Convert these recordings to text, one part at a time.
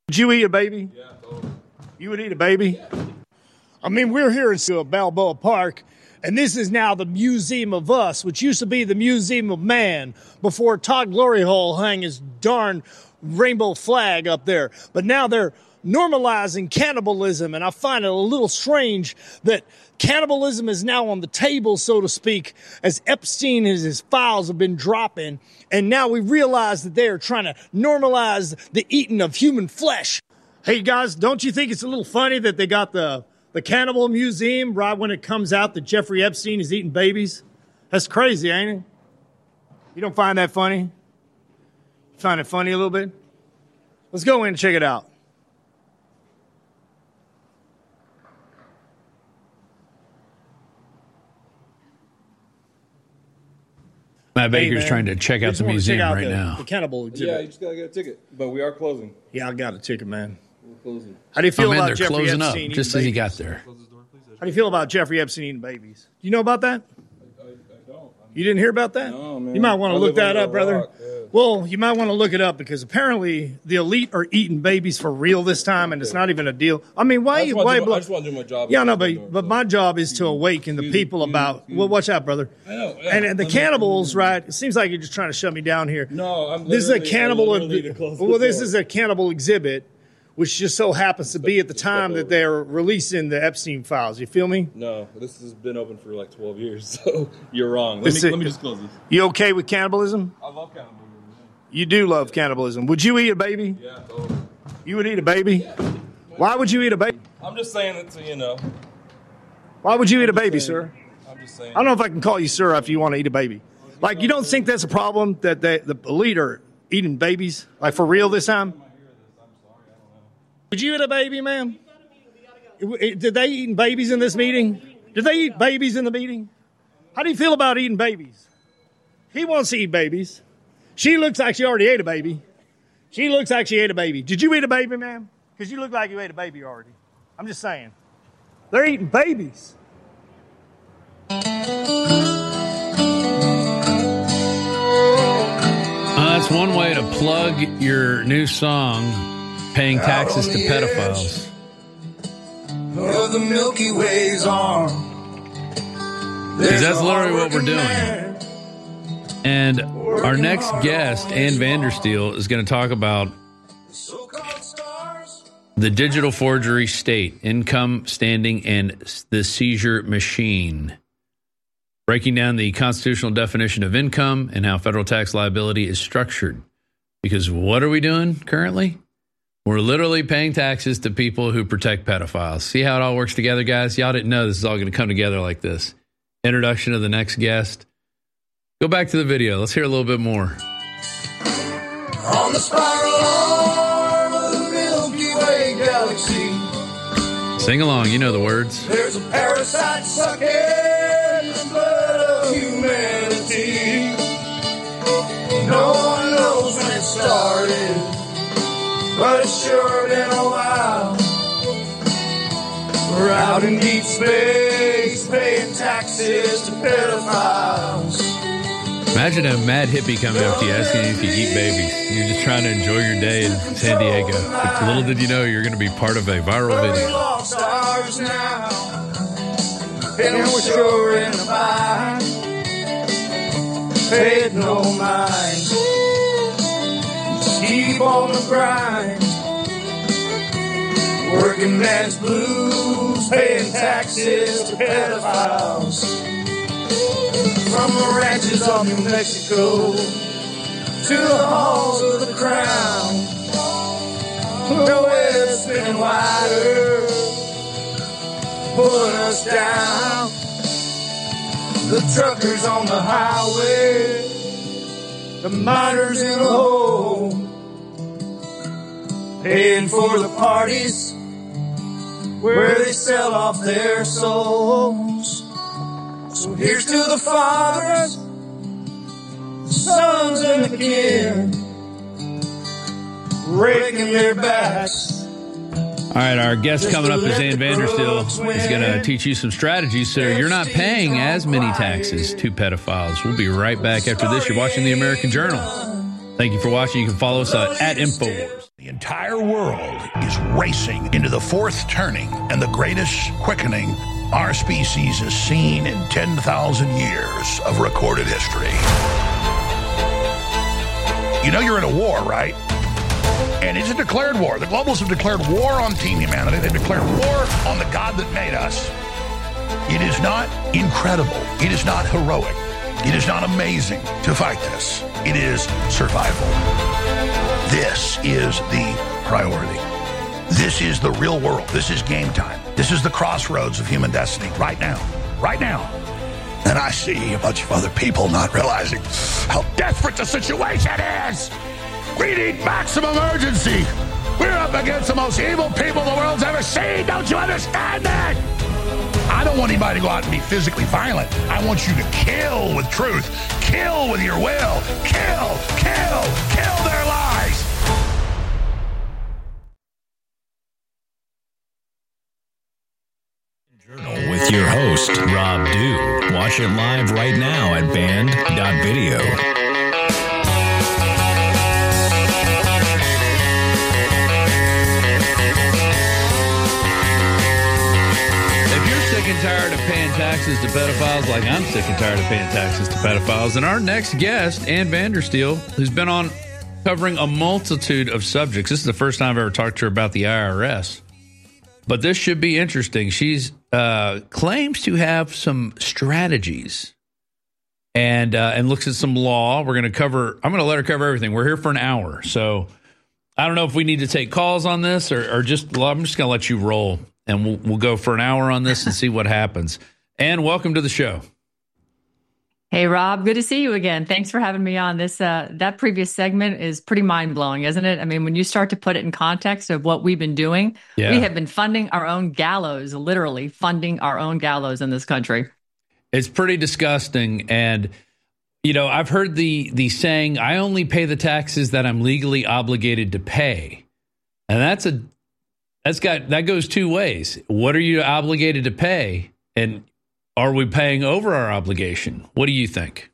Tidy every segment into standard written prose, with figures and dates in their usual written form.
Would you eat a baby? Yeah, totally. You would eat a baby? Yeah. I mean, we're here in Balboa Park, and this is now the Museum of Us, which used to be the Museum of Man before Todd Glory Hole hung his darn rainbow flag up there. But now they're normalizing cannibalism, and I find it a little strange that cannibalism is now on the table, so to speak, as Epstein and his files have been dropping, and now we realize that they are trying to normalize the eating of human flesh. Hey guys, don't you think it's a little funny that they got the Cannibal Museum right when it comes out that Jeffrey Epstein is eating babies? That's crazy, ain't it? You don't find that funny? You find it funny a little bit? Let's go in and check it out. Matt Baker's trying to check out the museum right now. The cannibal exhibit. Yeah, you just gotta get a ticket, but we are closing. Yeah, I got a ticket, man. We're closing. How do you feel about they're Jeffrey closing Epstein up just as he got there. How do you feel about Jeffrey Epstein eating babies? Do you know about that? I don't. You didn't hear about that? No, man. You might want to look that up, brother. Rock, yeah. Well, you might want to look it up because apparently the elite are eating babies for real this time, and it's not even a deal. I mean, I just want to do my job. Yeah, no, but my job is to awaken the people about. Well, watch out, brother. I know. And the cannibals, right? It seems like you're just trying to shut me down here. No, This is a cannibal. Well, this is a cannibal exhibit, which just so happens to be at the time that they're releasing the Epstein files. You feel me? No, this has been open for like 12 years, so you're wrong. Let me just close this. You okay with cannibalism? I love cannibalism. You do love cannibalism. Would you eat a baby? Yeah, totally. You would eat a baby? Yeah. Why would you eat a baby? I'm just saying it to, Why would you eat a baby, sir? I'm just saying. I don't know if I can call you sir if you want to eat a baby. Like, you don't think that's a problem that the elite are eating babies? Like, for real this time? Would you eat a baby, ma'am? Did they eat babies in this meeting? Did they eat babies in the meeting? How do you feel about eating babies? He wants to eat babies. She looks like she already ate a baby. She looks like she ate a baby. Did you eat a baby, ma'am? Because you look like you ate a baby already. I'm just saying. They're eating babies. That's one way to plug your new song, Paying Taxes to Pedophiles. Of the Milky Way's arm. Because that's literally what we're doing. And our next guest, Ann Vandersteel, is going to talk about the digital forgery state, income, standing, and the seizure machine. Breaking down the constitutional definition of income and how federal tax liability is structured. Because what are we doing currently? We're literally paying taxes to people who protect pedophiles. See how it all works together, guys? Y'all didn't know this is all going to come together like this. Introduction of the next guest. Go back to the video. Let's hear a little bit more. On the spiral arm of the Milky Way galaxy. Sing along. You know the words. There's a parasite sucking the blood of humanity. No one knows when it started, but it's sure been a while. We're out in deep space paying taxes to pedophiles. Imagine a mad hippie coming up to you asking you if you eat babies. You're just trying to enjoy your day in San Diego. But little did you know you're going to be part of a viral video. We're lost stars now, and we're sure in a bind. Pay it no mind. Just keep on the grind. Working man's blues, paying taxes to pedophiles. From the ranches of New Mexico to the halls of the crown, the web's spinning wider, pulling us down. The truckers on the highway, the miners in the hole, paying for the parties where they sell off their souls. So here's to the fathers, the sons, and the kin, breaking their backs. All right, our guest coming up is Ann Vandersteel. He's going to teach you some strategies so you're not paying as many taxes to pedophiles. We'll be right back after this. You're watching The American Journal. Thank you for watching. You can follow us at InfoWars. entire world is racing into the fourth turning and the greatest quickening our species has seen in 10,000 years of recorded history. You know you're in a war, right? And it's a declared war. The globalists have declared war on Team Humanity. They've declared war on the God that made us. It is not incredible. It is not heroic. It is not amazing to fight this. It is survival. This is the priority. This is the real world. This is game time. This is the crossroads of human destiny right now. Right now. And I see a bunch of other people not realizing how desperate the situation is. We need maximum urgency. We're up against the most evil people the world's ever seen. Don't you understand that? I don't want anybody to go out and be physically violent. I want you to kill with truth. Kill with your will. Kill their lies. Journal with your host, Rob Dew. Watch it live right now at band.video. Sick and tired of paying taxes to pedophiles like I'm sick and tired of paying taxes to pedophiles. And our next guest, Ann Vandersteel, who's been on covering a multitude of subjects. This is the first time I've ever talked to her about the IRS. But this should be interesting. She's claims to have some strategies and looks at some law. I'm going to let her cover everything. We're here for an hour. So I don't know if we need to take calls on this or just, well, I'm just going to let you roll. And we'll go for an hour on this and see what happens. And welcome to the show. Hey, Rob. Good to see you again. Thanks for having me on. This that previous segment is pretty mind-blowing, isn't it? I mean, when you start to put it in context of what we've been doing, we have been funding our own gallows, literally funding our own gallows in this country. It's pretty disgusting. And, you know, I've heard the saying, I only pay the taxes that I'm legally obligated to pay. And that goes two ways. What are you obligated to pay? And are we paying over our obligation? What do you think?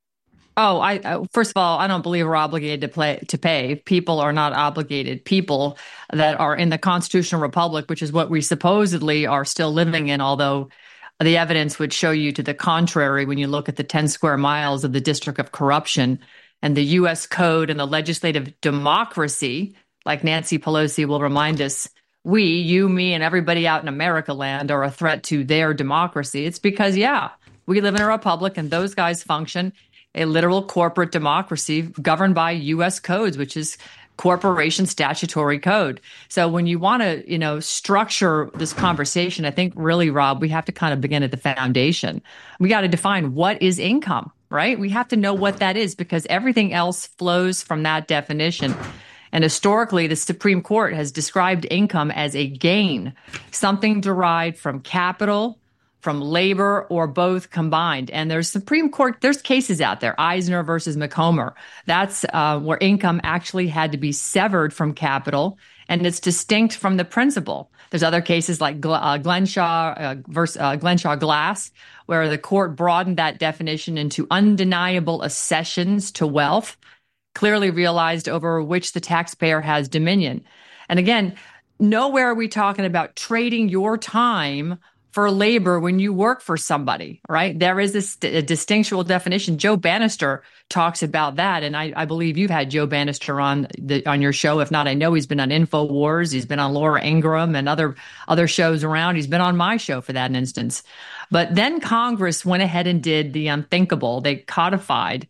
Oh, first of all, I don't believe we're obligated to pay. People are not obligated. People that are in the constitutional republic, which is what we supposedly are still living in, although the evidence would show you to the contrary when you look at the 10 square miles of the District of Corruption and the U.S. Code and the legislative democracy, like Nancy Pelosi will remind us, we, you, me, and everybody out in America land are a threat to their democracy. It's because, we live in a republic and those guys function a literal corporate democracy governed by U.S. codes, which is corporation statutory code. So when you want to, structure this conversation, I think really, Rob, we have to kind of begin at the foundation. We got to define what is income, right? We have to know what that is because everything else flows from that definition. And historically, the Supreme Court has described income as a gain, something derived from capital, from labor, or both combined. And there's cases out there, Eisner versus McComber. That's where income actually had to be severed from capital, and it's distinct from the principal. There's other cases like Glenshaw versus Glenshaw Glass, where the court broadened that definition into undeniable accessions to wealth, clearly realized over which the taxpayer has dominion. And again, nowhere are we talking about trading your time for labor when you work for somebody, right? There is a distinctual definition. Joe Bannister talks about that, and I believe you've had Joe Bannister on your show. If not, I know he's been on InfoWars. He's been on Laura Ingraham and other shows around. He's been on my show for that instance. But then Congress went ahead and did the unthinkable. They codified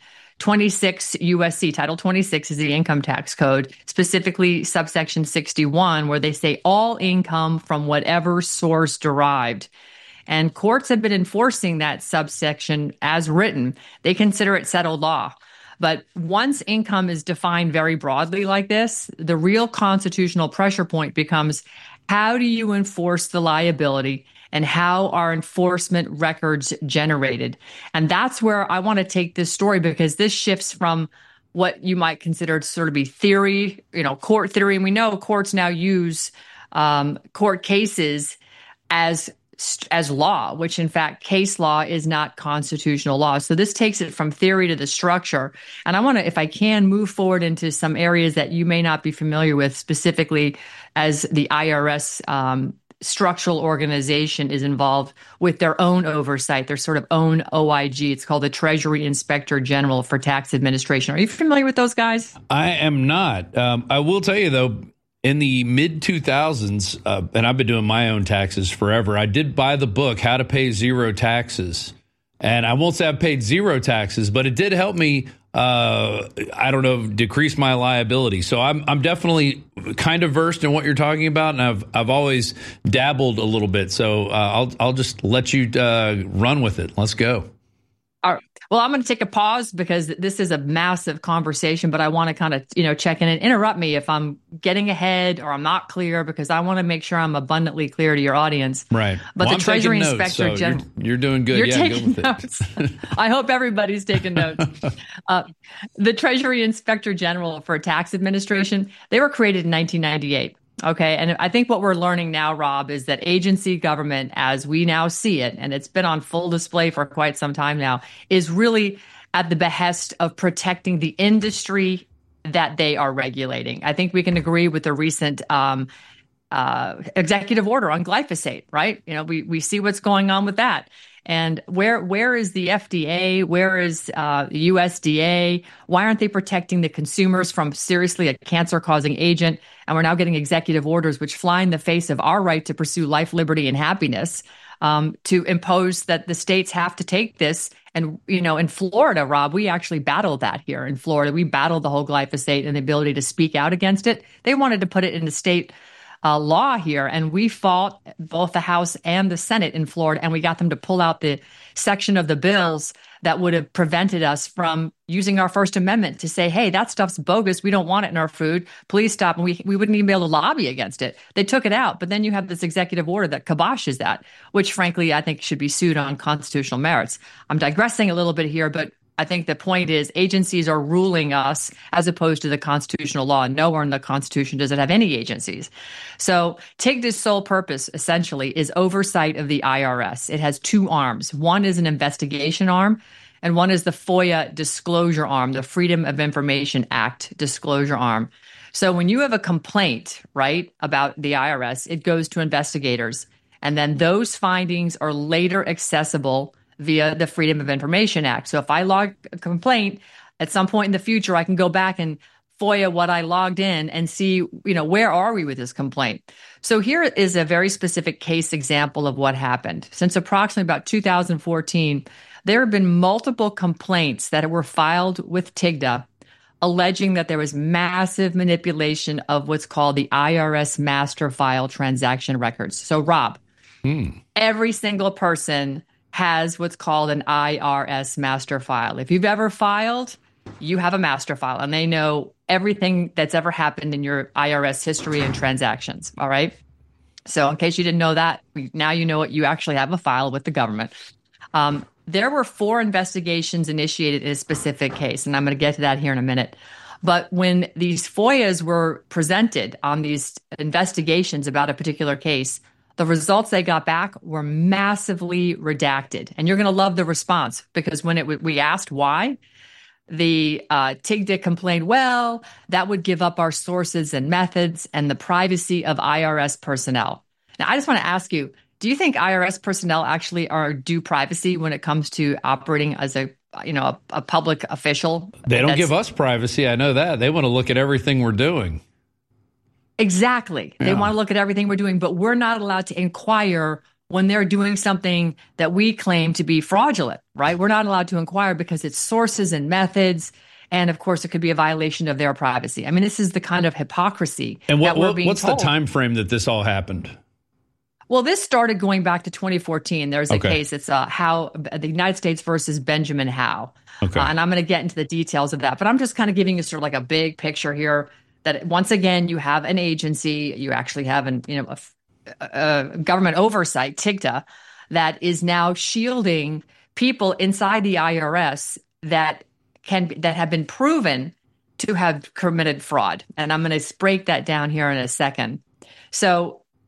26 USC, Title 26 is the income tax code, specifically subsection 61, where they say all income from whatever source derived. And courts have been enforcing that subsection as written. They consider it settled law. But once income is defined very broadly like this, the real constitutional pressure point becomes, how do you enforce the liability and how are enforcement records generated? And that's where I want to take this story, because this shifts from what you might consider to sort of be theory, court theory. And we know courts now use court cases as as law, which in fact case law is not constitutional law. So this takes it from theory to the structure. And I want to, if I can, move forward into some areas that you may not be familiar with, specifically as the IRS structural organization is involved with their own oversight, their sort of own OIG. It's called the Treasury Inspector General for Tax Administration. Are you familiar with those guys? I am not. I will tell you, though, in the mid 2000s, and I've been doing my own taxes forever, I did buy the book, How to Pay Zero Taxes. And I won't say I've paid zero taxes, but it did help me, decrease my liability. So I'm definitely kind of versed in what you're talking about, and I've always dabbled a little bit. So I'll just let you run with it. Let's go. All right. Well, I'm going to take a pause because this is a massive conversation, but I want to kind of, check in and interrupt me if I'm getting ahead or I'm not clear, because I want to make sure I'm abundantly clear to your audience. Right. But well, the Treasury Inspector General, you're doing good. You're yeah, taking good with notes. I hope everybody's taking notes. The Treasury Inspector General for Tax Administration, they were created in 1998. Okay. And I think what we're learning now, Rob, is that agency government, as we now see it, and it's been on full display for quite some time now, is really at the behest of protecting the industry that they are regulating. I think we can agree with the recent executive order on glyphosate, right? We see what's going on with that. And where is the FDA? Where is the USDA? Why aren't they protecting the consumers from seriously a cancer-causing agent? And we're now getting executive orders which fly in the face of our right to pursue life, liberty, and happiness, to impose that the states have to take this. And, in Florida, Rob, we actually battled that here in Florida. We battled the whole glyphosate and the ability to speak out against it. They wanted to put it into state law here, and we fought both the House and the Senate in Florida, and we got them to pull out the section of the bills that would have prevented us from using our First Amendment to say, hey, that stuff's bogus. We don't want it in our food. Please stop. And we wouldn't even be able to lobby against it. They took it out. But then you have this executive order that kiboshes that, which frankly, I think should be sued on constitutional merits. I'm digressing a little bit here, but I think the point is agencies are ruling us as opposed to the constitutional law. Nowhere in the Constitution does it have any agencies. So TIGDA's sole purpose, essentially, is oversight of the IRS. It has two arms. One is an investigation arm, and one is the FOIA disclosure arm, the Freedom of Information Act disclosure arm. So when you have a complaint, right, about the IRS, it goes to investigators, and then those findings are later accessible via the Freedom of Information Act. So if I log a complaint at some point in the future, I can go back and FOIA what I logged in and see, where are we with this complaint? So here is a very specific case example of what happened. Since approximately about 2014, there have been multiple complaints that were filed with TIGDA alleging that there was massive manipulation of what's called the IRS master file transaction records. So Rob, every single person has what's called an IRS master file. If you've ever filed, you have a master file, and they know everything that's ever happened in your IRS history and transactions. All right. So in case you didn't know that, now you know what, you actually have a file with the government. There were 4 investigations initiated in a specific case, and I'm going to get to that here in a minute. But when these FOIAs were presented on these investigations about a particular case, the results they got back were massively redacted. And you're going to love the response, because when we asked why, the TIGDA complained, well, that would give up our sources and methods and the privacy of IRS personnel. Now, I just want to ask you, do you think IRS personnel actually are due privacy when it comes to operating as a public official? They don't give us privacy. I know that. They want to look at everything we're doing. Exactly. Yeah. They want to look at everything we're doing, but we're not allowed to inquire when they're doing something that we claim to be fraudulent, right? We're not allowed to inquire because it's sources and methods. And of course, it could be a violation of their privacy. I mean, this is the kind of hypocrisy and that we're being what's told. The time frame that this all happened? Well, this started going back to 2014. There's a case. It's Howe, the United States versus Benjamin Howe. Okay. And I'm going to get into the details of that. But I'm just kind of giving you sort of like a big picture here that once again, you have an agency, you actually have a government oversight, TIGDA, that is now shielding people inside the IRS that have been proven to have committed fraud. And I'm going to break that down here in a second. So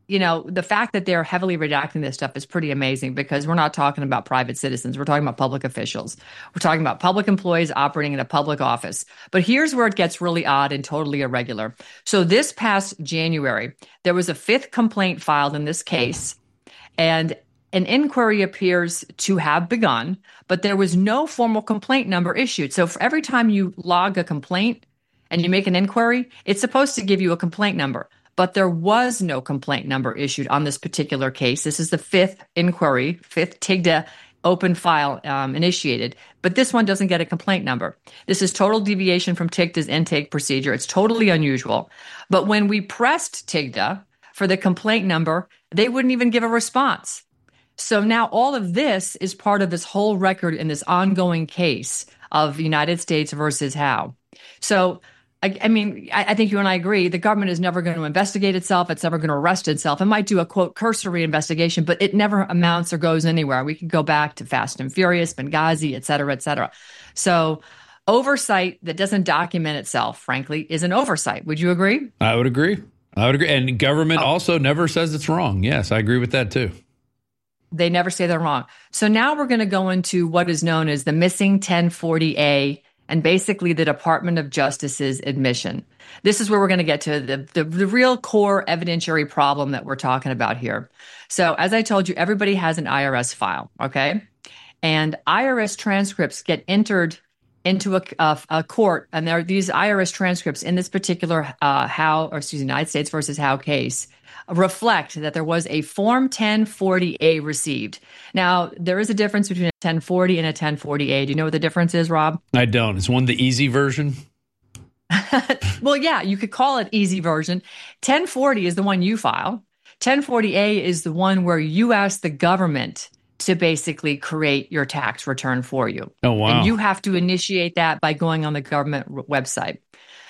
the fact that they're heavily redacting this stuff is pretty amazing because we're not talking about private citizens. We're talking about public officials. We're talking about public employees operating in a public office. But here's where it gets really odd and totally irregular. So this past January, there was a 5th complaint filed in this case, and an inquiry appears to have begun, but there was no formal complaint number issued. So for every time you log a complaint and you make an inquiry, it's supposed to give you a complaint number. But there was no complaint number issued on this particular case. This is the 5th inquiry, 5th TIGTA open file initiated. But this one doesn't get a complaint number. This is total deviation from TIGTA's intake procedure. It's totally unusual. But when we pressed TIGTA for the complaint number, they wouldn't even give a response. So now all of this is part of this whole record in this ongoing case of United States versus Howe. So I mean, I think you and I agree, the government is never going to investigate itself. It's never going to arrest itself. It might do a, quote, cursory investigation, but it never amounts or goes anywhere. We could go back to Fast and Furious, Benghazi, et cetera, et cetera. So oversight that doesn't document itself, frankly, is an oversight. Would you agree? I would agree. And government also never says it's wrong. Yes, I agree with that, too. They never say they're wrong. So now we're going to go into what is known as the missing 1040A and basically the Department of Justice's admission. This is where we're going to get to the real core evidentiary problem that we're talking about here. So as I told you, everybody has an IRS file, okay? And IRS transcripts get entered into a court, and there are these IRS transcripts in this particular United States versus Howe case reflect that there was a Form 1040A received. Now, there is a difference between a 1040 and a 1040A. Do you know what the difference is, Rob? I don't. Is one the easy version? Well, yeah, you could call it easy version. 1040 is the one you file. 1040A is the one where you ask the government to basically create your tax return for you. Oh, wow. And you have to initiate that by going on the government website.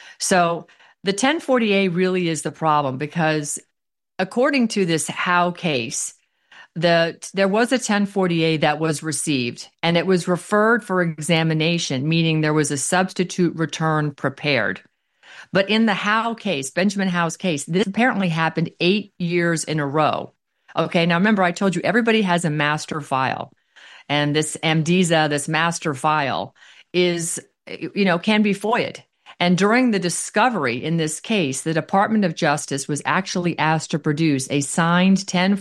So the 1040A really is the problem because according to this Howe case, there was a 1040A that was received, and it was referred for examination, meaning there was a substitute return prepared. But in the Howe case, Benjamin Howe's case, this apparently happened 8 years in a row. Okay, now remember, I told you everybody has a master file, and this AMDISA, this master file, is, can be FOIA'd. And during the discovery in this case, the Department of Justice was actually asked to produce a signed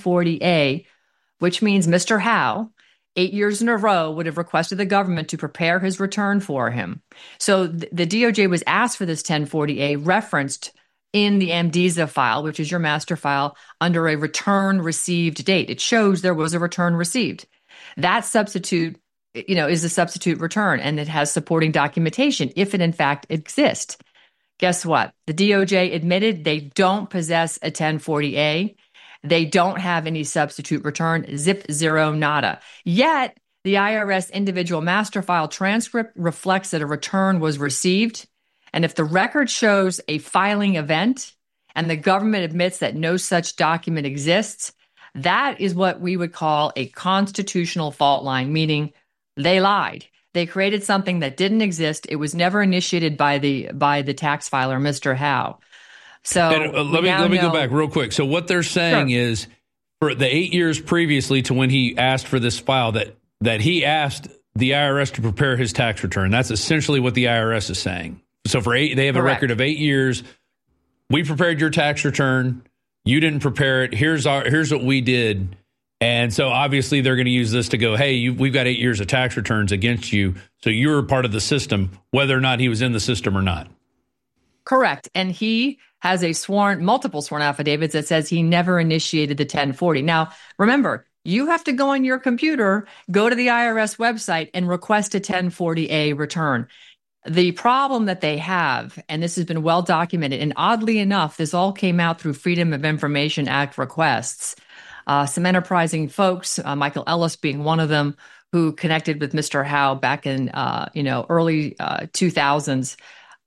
1040A, which means Mr. Howe, 8 years in a row, would have requested the government to prepare his return for him. So the DOJ was asked for this 1040A referenced in the AMDISA file, which is your master file, under a return received date. It shows there was a return received. That substitute is a substitute return, and it has supporting documentation if it in fact exists. Guess what? The DOJ admitted they don't possess a 1040A. They don't have any substitute return, zip, zero, nada. Yet, the IRS individual master file transcript reflects that a return was received. And if the record shows a filing event and the government admits that no such document exists, that is what we would call a constitutional fault line, meaning they lied. They created something that didn't exist. It was never initiated by the tax filer, Mr. Howe. So let me go back real quick. So what they're saying is, for the 8 years previously to when he asked for this file, that he asked the IRS to prepare his tax return. That's essentially what the IRS is saying. So they have a record of 8 years. We prepared your tax return. You didn't prepare it. Here's what we did. And so obviously they're going to use this to go, hey, we've got 8 years of tax returns against you. So you're part of the system, whether or not he was in the system or not. Correct. And he has multiple sworn affidavits that says he never initiated the 1040. Now, remember, you have to go on your computer, go to the IRS website and request a 1040A return. The problem that they have, and this has been well documented, and oddly enough, this all came out through Freedom of Information Act requests. Some enterprising folks, Michael Ellis being one of them, who connected with Mr. Howe back in early 2000s,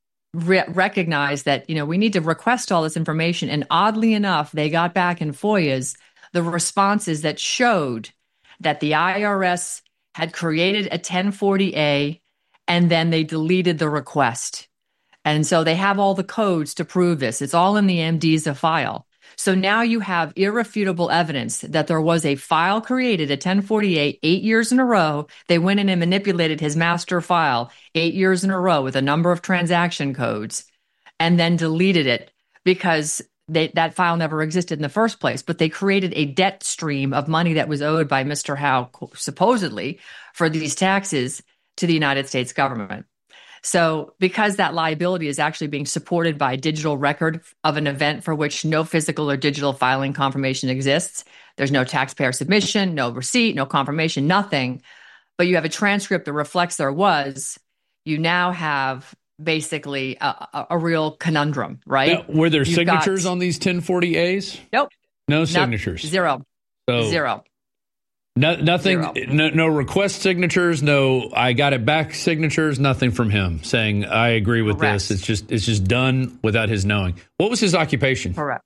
recognized that we need to request all this information. And oddly enough, they got back in FOIAs the responses that showed that the IRS had created a 1040A and then they deleted the request. And so they have all the codes to prove this. It's all in the AMDISA file. So now you have irrefutable evidence that there was a file created, a 1048, 8 years in a row. They went in and manipulated his master file 8 years in a row with a number of transaction codes and then deleted it because that file never existed in the first place. But they created a debt stream of money that was owed by Mr. Howe, supposedly, for these taxes to the United States government. So because that liability is actually being supported by a digital record of an event for which no physical or digital filing confirmation exists, there's no taxpayer submission, no receipt, no confirmation, nothing, but you have a transcript that reflects there was, you now have basically a real conundrum, right? Now, were there signatures on these 1040As? Nope. No signatures? Zero. Zero. Nothing, no request signatures, no I got it back signatures, nothing from him saying I agree with Correct. this. It's just done without his knowing. What was his occupation? Correct.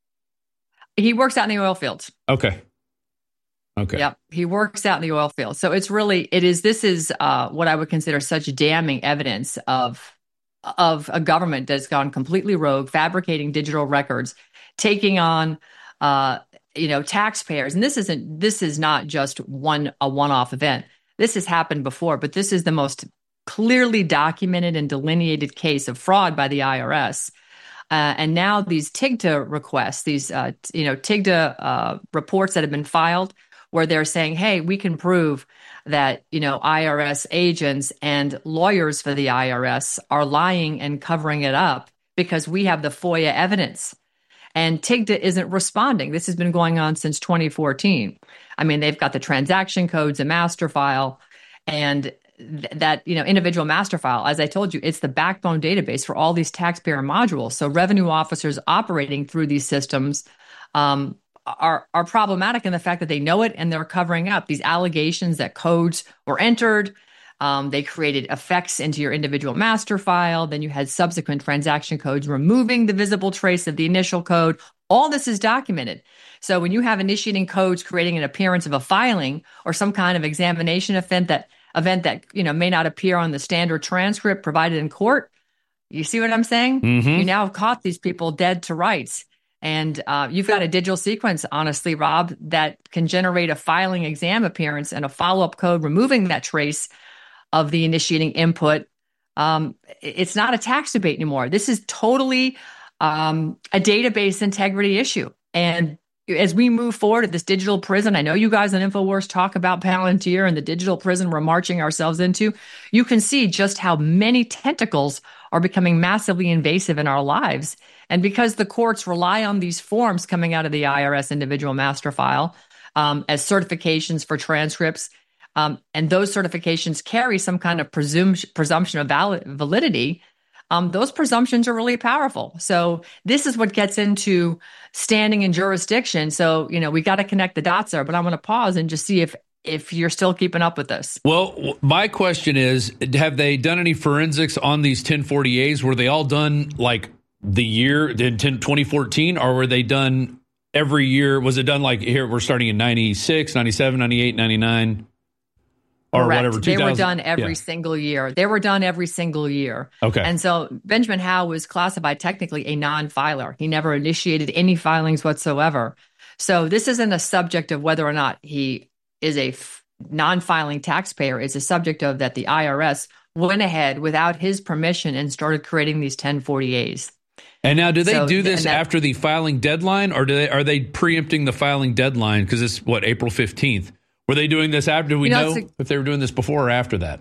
He works out in the oil fields. Okay. Yep. He works out in the oil field. So this is what I would consider such damning evidence of a government that's gone completely rogue, fabricating digital records, taking on taxpayers. And this is not just a one-off event. This has happened before, but this is the most clearly documented and delineated case of fraud by the IRS. And now these TIGTA requests, these TIGTA reports that have been filed, where they're saying, hey, we can prove that IRS agents and lawyers for the IRS are lying and covering it up because we have the FOIA evidence. And TIGTA isn't responding. This has been going on since 2014. I mean, they've got the transaction codes, a master file, and that individual master file. As I told you, it's the backbone database for all these taxpayer modules. So revenue officers operating through these systems are problematic in the fact that they know it and they're covering up these allegations that codes were entered. They created effects into your individual master file. Then you had subsequent transaction codes removing the visible trace of the initial code. All this is documented. So when you have initiating codes creating an appearance of a filing or some kind of examination event that may not appear on the standard transcript provided in court, you see what I'm saying? Mm-hmm. You now have caught these people dead to rights. And you've got a digital sequence, honestly, Rob, that can generate a filing exam appearance and a follow-up code removing that trace of the initiating input. It's not a tax debate anymore. This is totally a database integrity issue. And as we move forward at this digital prison, I know you guys on InfoWars talk about Palantir and the digital prison we're marching ourselves into. You can see just how many tentacles are becoming massively invasive in our lives. And because the courts rely on these forms coming out of the IRS individual master file as certifications for transcripts, and those certifications carry some kind of presumption of validity, those presumptions are really powerful. So this is what gets into standing in jurisdiction. So, we got to connect the dots there, but I'm going to pause and just see if you're still keeping up with this. Well, my question is, have they done any forensics on these 1040As? Were they all done like the year in 2014, or were they done every year? Was it done like here, we're starting in 96, 97, 98, 99? Or correct. Whatever, they were done every single year. They were done every single year. Okay. And so Benjamin Howe was classified technically a non-filer. He never initiated any filings whatsoever. So this isn't a subject of whether or not he is a non-filing taxpayer. It's a subject of that the IRS went ahead without his permission and started creating these 1040As. And now, do they do this after the filing deadline, or are they preempting the filing deadline? Because it's April 15th. Were they doing this after? Do we know if they were doing this before or after that?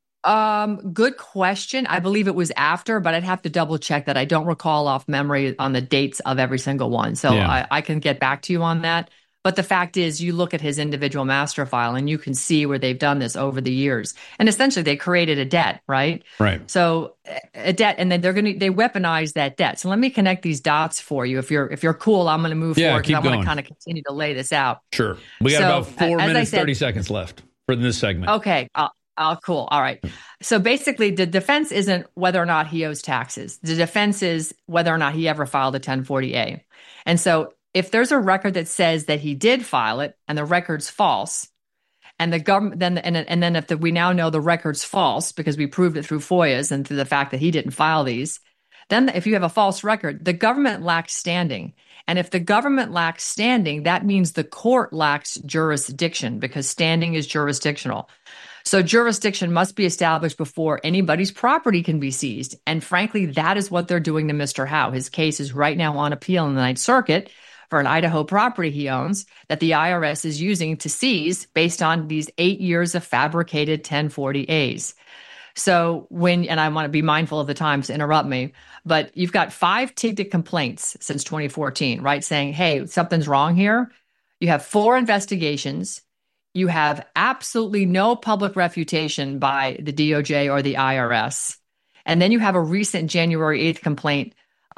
Good question. I believe it was after, but I'd have to double check that. I don't recall off memory on the dates of every single one. So yeah. I can get back to you on that. But the fact is, you look at his individual master file and you can see where they've done this over the years. And essentially they created a debt, right? Right. So a debt, and then they weaponize that debt. So let me connect these dots for you. If you're cool, I'm going to move forward because I want to kind of continue to lay this out. Sure. We got about 4 minutes, 30 seconds left for this segment. Okay. Cool. All right. So basically the defense isn't whether or not he owes taxes. The defense is whether or not he ever filed a 1040A. And so if there's a record that says that he did file it and the record's false, and the government then we now know the record's false because we proved it through FOIAs and through the fact that he didn't file these, Then if you have a false record, the government lacks standing. And if the government lacks standing, that means the court lacks jurisdiction, because standing is jurisdictional. So jurisdiction must be established before anybody's property can be seized. And frankly, that is what they're doing to Mr. Howe. His case is right now on appeal in the Ninth Circuit for an Idaho property he owns that the IRS is using to seize based on these 8 years of fabricated 1040As. So and I want to be mindful of the time to interrupt me, but you've got 5 TIGTA complaints since 2014, right? Saying, hey, something's wrong here. You have 4 investigations. You have absolutely no public refutation by the DOJ or the IRS. And then you have a recent January 8th complaint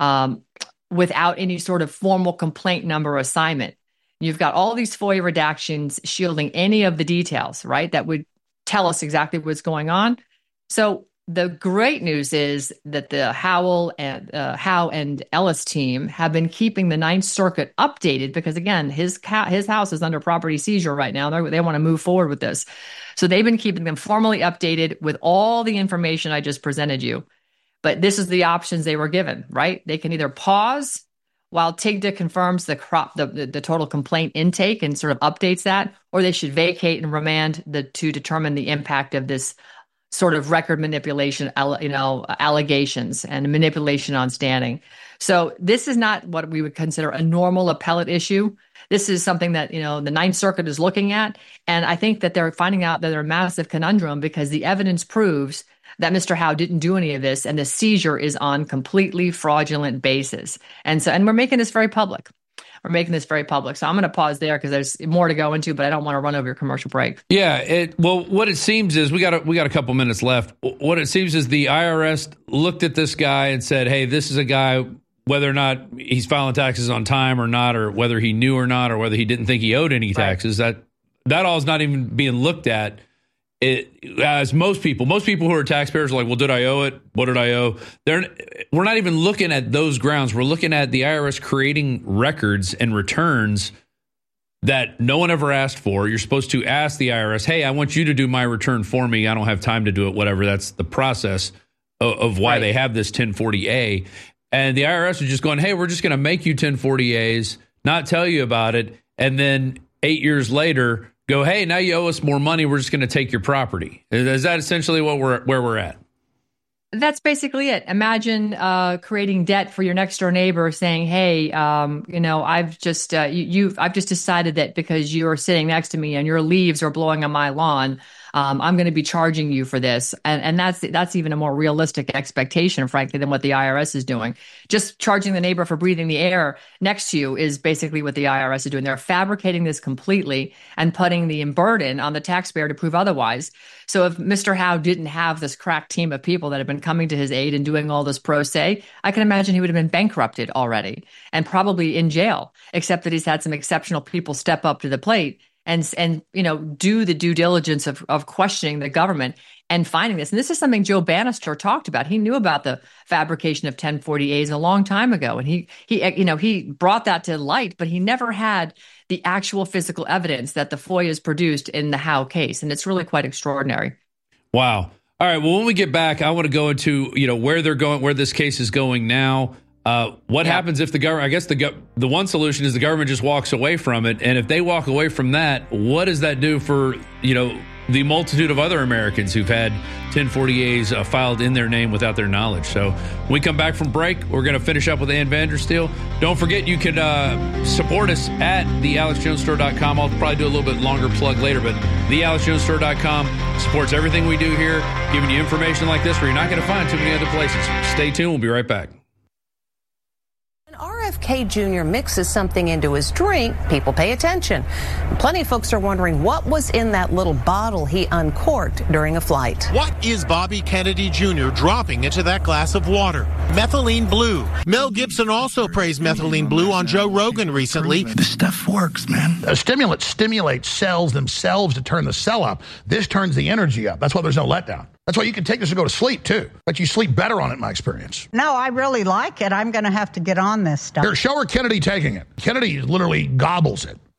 without any sort of formal complaint number assignment. You've got all these FOIA redactions shielding any of the details, right? That would tell us exactly what's going on. So the great news is that the Howe and Ellis team have been keeping the Ninth Circuit updated because, again, his house is under property seizure right now. They want to move forward with this. So they've been keeping them formally updated with all the information I just presented you. But this is the options they were given, right? They can either pause while TIGTA confirms the total complaint intake and sort of updates that, or they should vacate and remand to determine the impact of this sort of record manipulation, allegations and manipulation on standing. So this is not what we would consider a normal appellate issue. This is something that, the Ninth Circuit is looking at. And I think that they're finding out that they're a massive conundrum because the evidence proves that Mr. Howe didn't do any of this and the seizure is on completely fraudulent basis. And we're making this very public. So I'm going to pause there because there's more to go into, but I don't want to run over your commercial break. Yeah. What it seems is we got a couple minutes left. What it seems is the IRS looked at this guy and said, hey, this is a guy, whether or not he's filing taxes on time or not, or whether he knew or not, or whether he didn't think he owed any taxes, right. That all is not even being looked at. As most people who are taxpayers are like, well, did I owe it? What did I owe? We're not even looking at those grounds. We're looking at the IRS creating records and returns that no one ever asked for. You're supposed to ask the IRS, hey, I want you to do my return for me. I don't have time to do it, whatever. That's the process of why they have this 1040A. And the IRS is just going, hey, we're just going to make you 1040As, not tell you about it. And then 8 years later, go, hey, now you owe us more money. We're just going to take your property. Is that essentially where we're at? That's basically it. Imagine creating debt for your next door neighbor, saying, "Hey, I've just decided that because you're sitting next to me and your leaves are blowing on my lawn, I'm going to be charging you for this." And that's even a more realistic expectation, frankly, than what the IRS is doing. Just charging the neighbor for breathing the air next to you is basically what the IRS is doing. They're fabricating this completely and putting the burden on the taxpayer to prove otherwise. So if Mr. Howe didn't have this crack team of people that have been coming to his aid and doing all this pro se, I can imagine he would have been bankrupted already and probably in jail, except that he's had some exceptional people step up to the plate and do the due diligence of questioning the government and finding this. And this is something Joe Bannister talked about. He knew about the fabrication of 1040As a long time ago, and he brought that to light, but he never had the actual physical evidence that the FOIA has produced in the Howe case, and it's really quite extraordinary. Wow. All right. Well, when we get back, I want to go into where they're going, where this case is going now. What happens if the government? I guess the one solution is the government just walks away from it, and if they walk away from that, what does that do for the multitude of other Americans who've had 1040As filed in their name without their knowledge? So when we come back from break, we're going to finish up with Ann Vandersteel. Don't forget, you can support us at thealexjonesstore.com. I'll probably do a little bit longer plug later, but thealexjonesstore.com supports everything we do here, giving you information like this where you're not going to find too many other places. Stay tuned. We'll be right back. RFK Jr. mixes something into his drink, people pay attention. Plenty of folks are wondering what was in that little bottle he uncorked during a flight. What is Bobby Kennedy Jr. dropping into that glass of water? Methylene blue. Mel Gibson also praised methylene blue on Joe Rogan recently. This stuff works, man. A stimulant stimulates cells themselves to turn the cell up. This turns the energy up. That's why there's no letdown. That's why you can take this to go to sleep, too. But you sleep better on it, in my experience. No, I really like it. I'm going to have to get on this stuff. Here, show her Kennedy taking it. Kennedy literally gobbles it.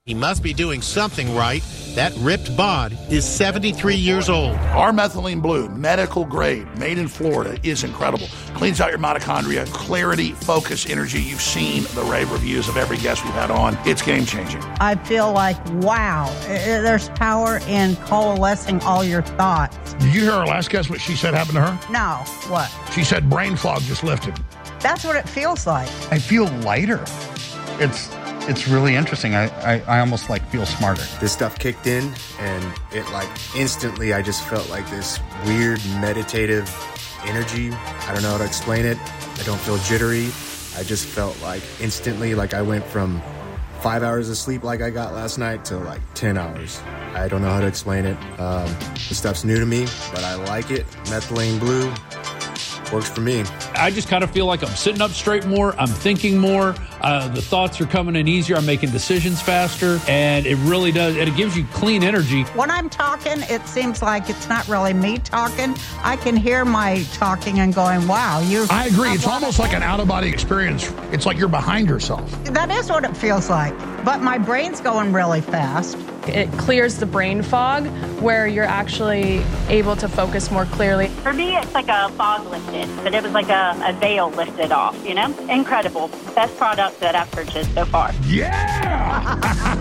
He must be doing something right. That ripped bod is 73 years old. Our methylene blue, medical grade, made in Florida, is incredible. Cleans out your mitochondria, clarity, focus, energy. You've seen the rave reviews of every guest we've had on. It's game-changing. I feel like, wow, there's power in coalescing all your thoughts. Did you hear our last guest, what she said happened to her? No, what? She said brain fog just lifted. That's what it feels like. I feel lighter. It's really interesting. I almost like feel smarter. This stuff kicked in, and it like instantly I just felt like this weird meditative energy. I don't know how to explain it. I don't feel jittery. I just felt like instantly like I went from 5 hours of sleep like I got last night to like 10 hours. I don't know how to explain it. This stuff's new to me, but I like it. Methylene blue works for me. I just kind of feel like I'm sitting up straight more. I'm thinking more. The thoughts are coming in easier. I'm making decisions faster. And it really does. And it gives you clean energy. When I'm talking, it seems like it's not really me talking. I can hear my talking and going, wow. I agree. It's almost like an out-of-body experience. It's like you're behind yourself. That is what it feels like. But my brain's going really fast. It clears the brain fog where you're actually able to focus more clearly. For me, it's like a fog lifted, but it was like a veil lifted off, you know? Incredible. Best product that I've purchased so far. Yeah!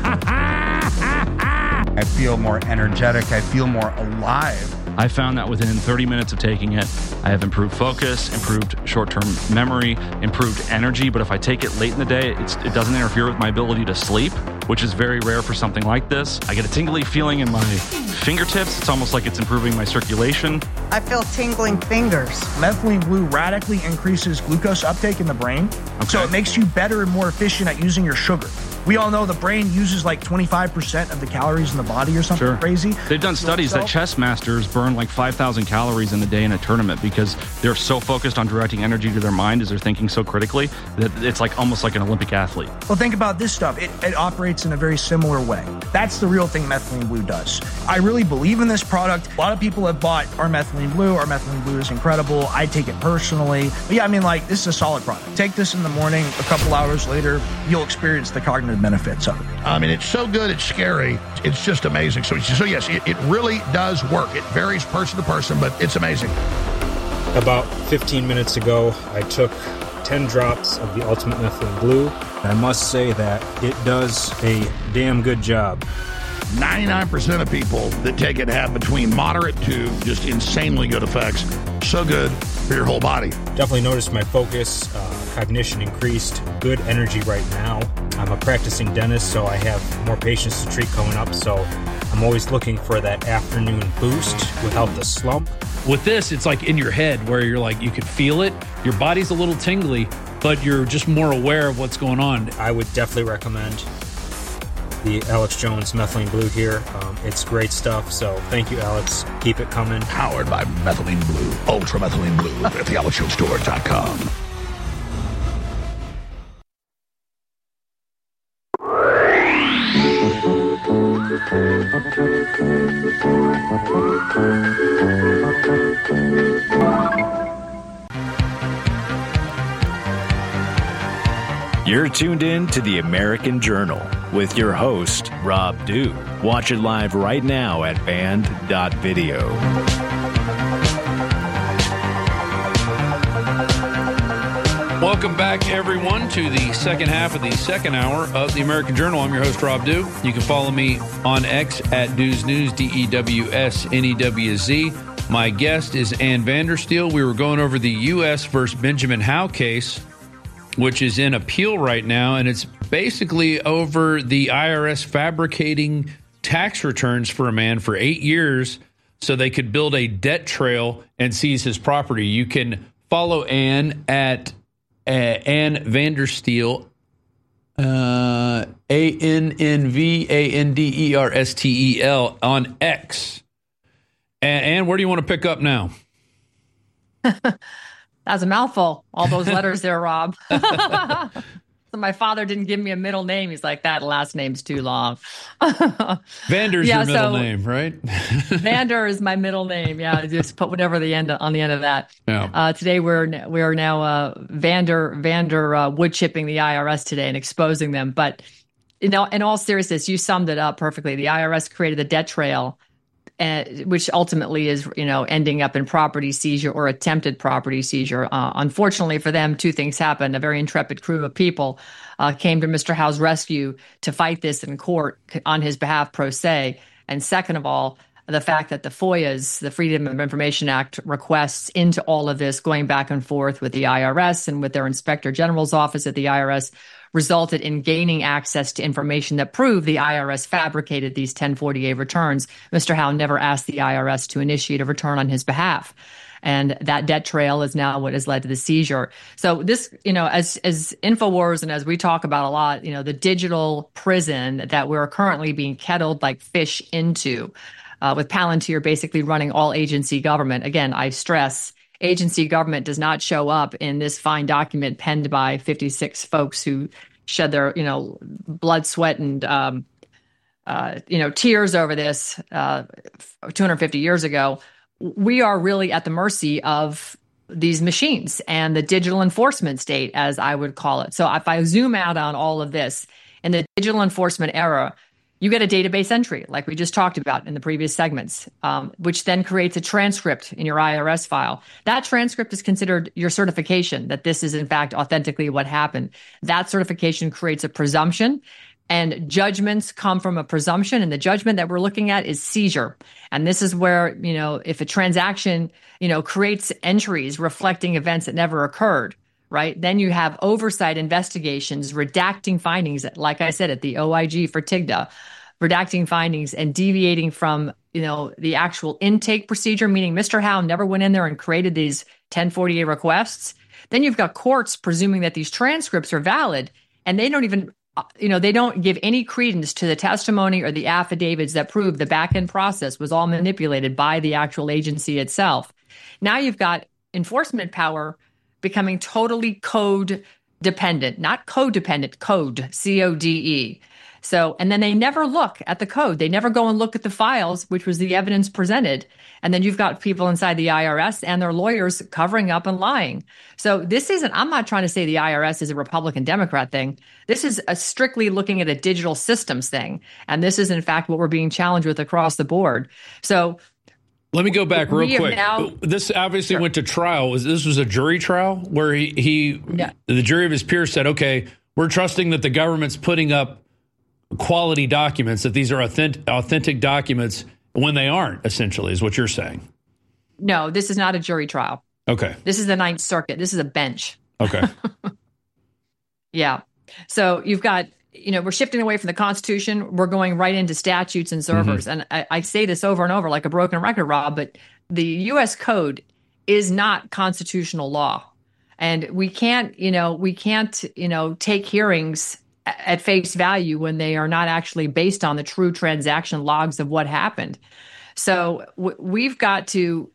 I feel more energetic. I feel more alive. I found that within 30 minutes of taking it, I have improved focus, improved short-term memory, improved energy. But if I take it late in the day, it doesn't interfere with my ability to sleep, which is very rare for something like this. I get a tingly feeling in my fingertips. It's almost like it's improving my circulation. I feel tingling fingers. Methylene blue radically increases glucose uptake in the brain, so it makes you better and more efficient at using your sugar. We all know the brain uses like 25% of the calories in the body or something crazy. They've done studies that chess masters burn like 5,000 calories in a day in a tournament because they're so focused on directing energy to their mind as they're thinking so critically that it's like almost like an Olympic athlete. Well, think about this stuff. It operates in a very similar way. That's the real thing methylene blue does. I really believe in this product. A lot of people have bought our methylene blue. Our methylene blue is incredible. I take it personally. But yeah, I mean, like, this is a solid product. Take this in the morning. A couple hours later, you'll experience the cognitive benefits of it. I mean, it's so good, it's scary. It's just amazing. So yes, it really does work. It varies person to person, but it's amazing. About 15 minutes ago, I took 10 drops of the Ultimate Methylene Blue. And I must say that it does a damn good job. 99% of people that take it have between moderate to just insanely good effects. So good for your whole body. Definitely noticed my focus, cognition increased, good energy right now. I'm a practicing dentist, so I have more patients to treat coming up, so I'm always looking for that afternoon boost without the slump. With this, it's like in your head where you're like, you can feel it. Your body's a little tingly, but you're just more aware of what's going on. I would definitely recommend the Alex Jones Methylene Blue here. It's great stuff, so thank you, Alex. Keep it coming. Powered by Methylene Blue, Ultra Methylene Blue at thealexjonesstore.com. You're tuned in to the American Journal with your host, Rob Dew. Watch it live right now at band.video. Welcome back, everyone, to the second half of the second hour of the American Journal. I'm your host, Rob Dew. You can follow me on X at Dews News, DEWSNEWZ. My guest is Ann Vandersteel. We were going over the U.S. versus Benjamin Howe case, which is in appeal right now, and it's basically over the IRS fabricating tax returns for a man for 8 years so they could build a debt trail and seize his property. You can follow Ann at Ann Vandersteel, ANNVANDERSTEL on X. Ann, where do you want to pick up now? That's a mouthful. All those letters there, Rob. So my father didn't give me a middle name. He's like, that last name's too long. Vander's your middle name, right? Vander is my middle name. Yeah, just put whatever on the end of that. Yeah. Today we are now Vander wood chipping the IRS today and exposing them. But in all seriousness, you summed it up perfectly. The IRS created the debt trail, which ultimately is, ending up in property seizure or attempted property seizure. Unfortunately for them, two things happened. A very intrepid crew of people came to Mr. Howe's rescue to fight this in court on his behalf pro se. And second of all, the fact that the FOIAs, the Freedom of Information Act, requests into all of this, going back and forth with the IRS and with their Inspector General's office at the IRS, resulted in gaining access to information that proved the IRS fabricated these 1040A returns. Mr. Howe never asked the IRS to initiate a return on his behalf. And that debt trail is now what has led to the seizure. So this, as InfoWars and as we talk about a lot, the digital prison that we're currently being kettled like fish into, with Palantir basically running all agency government. Again, I stress, agency government does not show up in this fine document penned by 56 folks who shed their, blood, sweat, and, tears over this 250 years ago. We are really at the mercy of these machines and the digital enforcement state, as I would call it. So if I zoom out on all of this, in the digital enforcement era, you get a database entry, like we just talked about in the previous segments, which then creates a transcript in your IRS file. That transcript is considered your certification that this is, in fact, authentically what happened. That certification creates a presumption, and judgments come from a presumption. And the judgment that we're looking at is seizure. And this is where, if a transaction, creates entries reflecting events that never occurred, right? Then you have oversight investigations, redacting findings, like I said, at the OIG for TIGTA, redacting findings and deviating from, the actual intake procedure, meaning Mr. Howe never went in there and created these 1040A requests. Then you've got courts presuming that these transcripts are valid, and they don't even, they don't give any credence to the testimony or the affidavits that prove the back-end process was all manipulated by the actual agency itself. Now you've got enforcement power becoming totally code dependent, not codependent, code, CODE. So, and then they never look at the code. They never go and look at the files, which was the evidence presented. And then you've got people inside the IRS and their lawyers covering up and lying. So this isn't, I'm not trying to say the IRS is a Republican Democrat thing. This is a strictly looking at a digital systems thing. And this is, in fact, what we're being challenged with across the board. So let me go back real quick. This obviously went to trial. This was a jury trial where the jury of his peers said, okay, we're trusting that the government's putting up quality documents, that these are authentic documents when they aren't, essentially, is what you're saying. No, this is not a jury trial. Okay. This is the Ninth Circuit. This is a bench. Okay. Yeah. So you've got, we're shifting away from the Constitution. We're going right into statutes and servers. Mm-hmm. And I say this over and over like a broken record, Rob, but the U.S. Code is not constitutional law. And we can't take hearings at face value when they are not actually based on the true transaction logs of what happened. So we've got to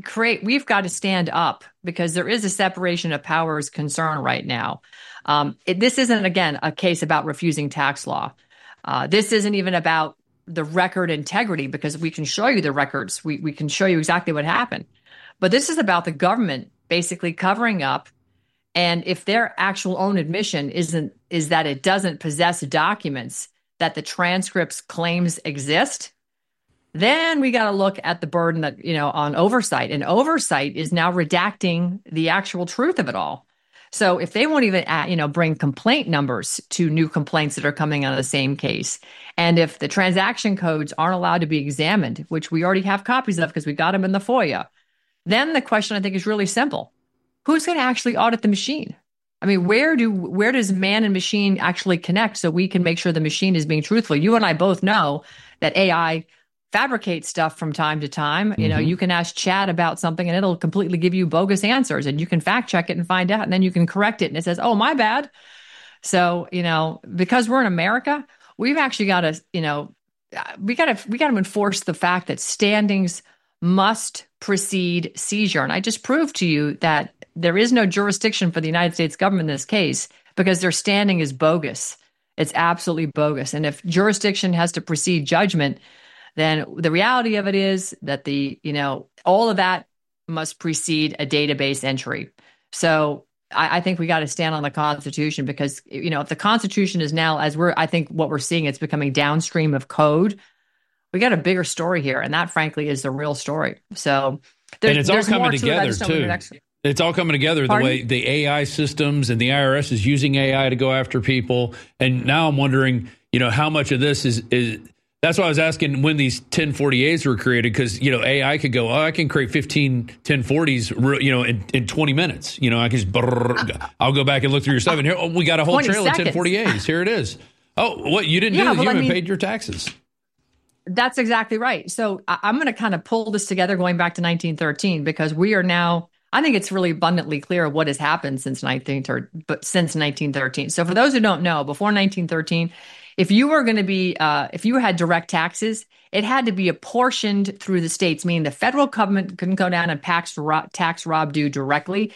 stand up, because there is a separation of powers concern right now. This isn't, again, a case about refusing tax law. This isn't even about the record integrity, because we can show you the records. We can show you exactly what happened. But this is about the government basically covering up. And if their actual own admission is that it doesn't possess documents that the transcripts claims exist, then we got to look at the burden that, on oversight. And oversight is now redacting the actual truth of it all. So if they won't even, bring complaint numbers to new complaints that are coming on the same case, and if the transaction codes aren't allowed to be examined, which we already have copies of because we got them in the FOIA, then the question, I think, is really simple. Who's going to actually audit the machine? I mean, where does man and machine actually connect so we can make sure the machine is being truthful? You and I both know that AI fabricates stuff from time to time. Mm-hmm. You can ask Chat about something and it'll completely give you bogus answers, and you can fact check it and find out, and then you can correct it and it says, oh, my bad. So, because we're in America, we've actually got to, we got to enforce the fact that standings must precede seizure. And I just proved to you that there is no jurisdiction for the United States government in this case, because their standing is bogus. It's absolutely bogus. And if jurisdiction has to precede judgment, then the reality of it is that all of that must precede a database entry. So I think we got to stand on the Constitution because, you know, if the Constitution is now, I think what we're seeing, it's becoming downstream of code. We got a bigger story here, and that, frankly, is the real story. So, and it's all coming together too. It's all coming together. Pardon? The way the AI systems and the IRS is using AI to go after people. And now I'm wondering, you know, how much of this is that's why I was asking when these 1040As were created, because, you know, AI could go, I can create 15 1040s, you know, in 20 minutes. You know, I can just, I'll go back and look through your stuff. And here, we got a whole trail of 1040As. Here it is. Oh, what you didn't do is you haven't paid your taxes. That's exactly right. So I'm going to kind of pull this together going back to 1913, because we are now, I think it's really abundantly clear what has happened since 1913. So for those who don't know, before 1913, if you were going to be, if you had direct taxes, it had to be apportioned through the states, meaning the federal government couldn't go down and tax Rob Dew directly.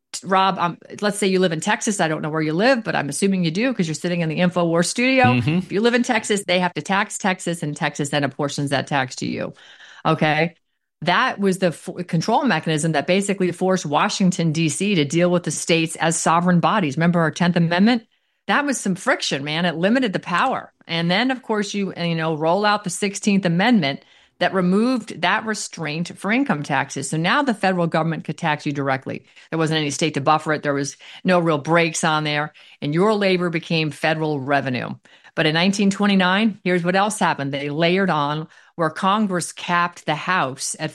Rob, let's say you live in Texas. I don't know where you live, but I'm assuming you do because you're sitting in the InfoWars studio. Mm-hmm. If you live in Texas, they have to tax Texas, and Texas then apportions that tax to you. Okay. That was the control mechanism that basically forced Washington, D.C. to deal with the states as sovereign bodies. Remember our 10th Amendment? That was some friction, man. It limited the power. And then, of course, you roll out the 16th Amendment that removed that restraint for income taxes. So now the federal government could tax you directly. There wasn't any state to buffer it. There was no real brakes on there. And your labor became federal revenue. But in 1929, here's what else happened. They layered on where Congress capped the House at